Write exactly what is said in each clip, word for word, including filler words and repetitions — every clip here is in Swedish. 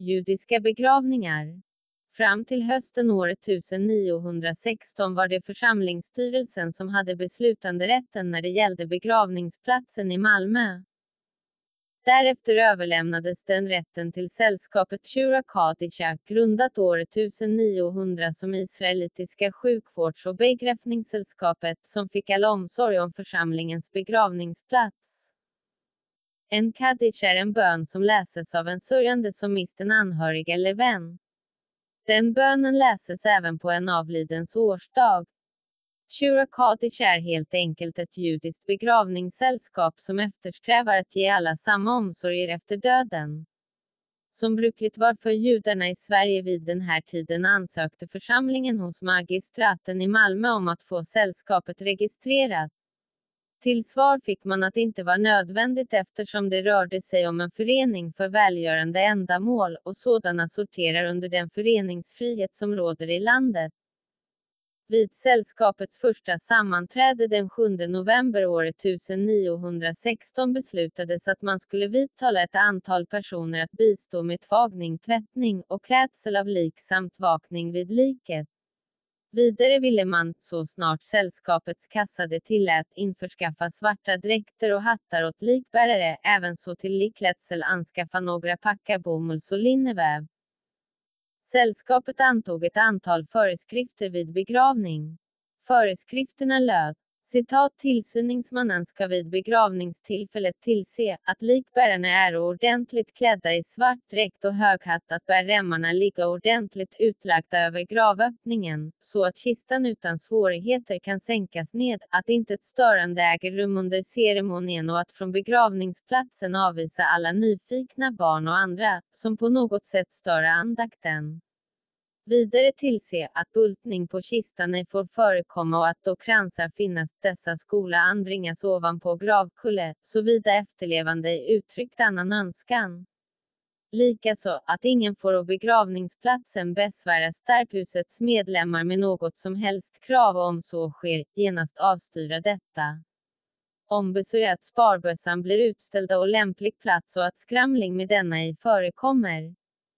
Judiska begravningar. Fram till hösten året niohundrasexton var det församlingsstyrelsen som hade beslutanderätten när det gällde begravningsplatsen i Malmö. Därefter överlämnades den rätten till sällskapet Shura Kadisha, grundat året niohundra som israelitiska sjukvårds- och begravningssällskapet, som fick all omsorg om församlingens begravningsplats. En kaddish är en bön som läses av en sörjande som mist en anhörig eller vän. Den bönen läses även på en avlidens årsdag. Shura Kaddish är helt enkelt ett judiskt begravningssällskap som eftersträvar att ge alla samma omsorger efter döden. Som brukligt var för judarna i Sverige vid den här tiden ansökte församlingen hos magistraten i Malmö om att få sällskapet registrerat. Till svar fick man att det inte var nödvändigt eftersom det rörde sig om en förening för välgörande ändamål, och sådana sorterar under den föreningsfrihet som råder i landet. Vid sällskapets första sammanträde den sjunde november året niohundrasexton beslutades att man skulle vidtala ett antal personer att bistå med tvagning, tvättning och klädsel av lik samt vakning vid liket. Vidare ville man, så snart sällskapets kassa det tillät, införskaffa svarta dräkter och hattar åt likbärare, även så till likklädsel anskaffa några packar bomulls- och linneväv. Sällskapet antog ett antal föreskrifter vid begravning. Föreskrifterna löd: citat, tillsyningsmannen ska vid begravningstillfället tillse att likbärarna är ordentligt klädda i svart dräkt och hög hatt, att bärremmarna ligga ordentligt utlagda över gravöppningen, så att kistan utan svårigheter kan sänkas ned, att inte ett störande äger rum under ceremonien och att från begravningsplatsen avvisa alla nyfikna barn och andra, som på något sätt stör andakten. Vidare tillse att bultning på kistan ej får förekomma och att då kransar finnas, dessa skola anbringas ovanpå gravkulle, såvida efterlevande ej uttryckt annan önskan. Likaså, att ingen får å begravningsplatsen besvära stärbhusets medlemmar med något som helst krav, och om så sker, genast avstyra detta. Ombesörj att sparbössan blir utställda och lämplig plats och att skramling med denna ej förekommer.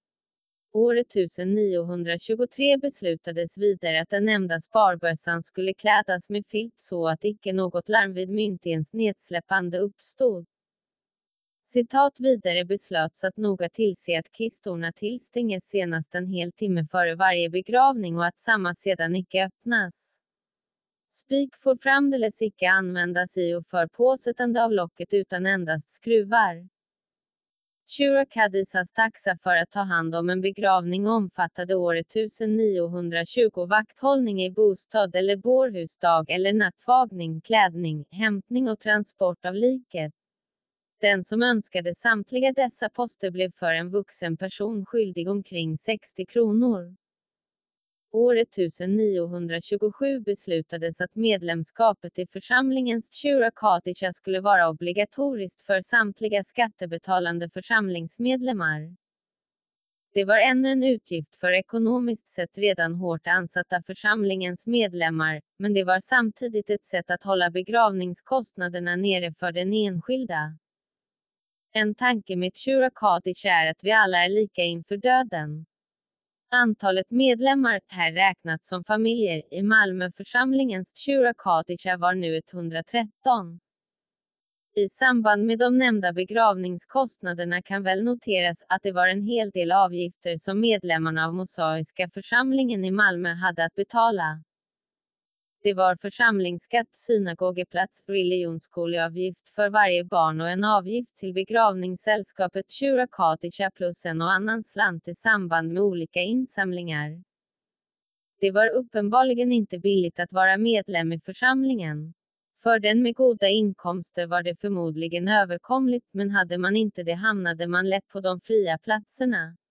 Året niohundratjugotre beslutades vidare att den nämnda sparbössan skulle klädas med filt så att icke något larm vid myntens nedsläppande uppstod. Citat, vidare beslöts att noga tillse att kistorna tillstänges senast en hel timme före varje begravning och att samma sedan icke öppnas. Spik får framdeles icke användas i och för påsättande av locket utan endast skruvar. Shura Kadishas taxa för att ta hand om en begravning omfattade året niohundratjugo vakthållning i bostad eller bårhusdag eller nattvagning, klädning, hämtning och transport av liket. Den som önskade samtliga dessa poster blev för en vuxen person skyldig omkring sextio kronor. Året niohundratjugosju beslutades att medlemskapet i församlingens Shura Kadisha skulle vara obligatoriskt för samtliga skattebetalande församlingsmedlemmar. Det var ännu en utgift för ekonomiskt sett redan hårt ansatta församlingens medlemmar, men det var samtidigt ett sätt att hålla begravningskostnaderna nere för den enskilda. En tanke med Shura Kadisha är att vi alla är lika inför döden. Antalet medlemmar, här räknat som familjer, i Malmöförsamlingens Shura Kadisha var nu etthundratretton. I samband med de nämnda begravningskostnaderna kan väl noteras att det var en hel del avgifter som medlemmarna av Mosaiska församlingen i Malmö hade att betala. Det var församlingsskatt, synagogeplats, religionsskoleavgift för varje barn och en avgift till begravningssällskapet Shura Kadisha plus en och annan slant i samband med olika insamlingar. Det var uppenbarligen inte billigt att vara medlem i församlingen. För den med goda inkomster var det förmodligen överkomligt, men hade man inte det hamnade man lätt på de fria platserna.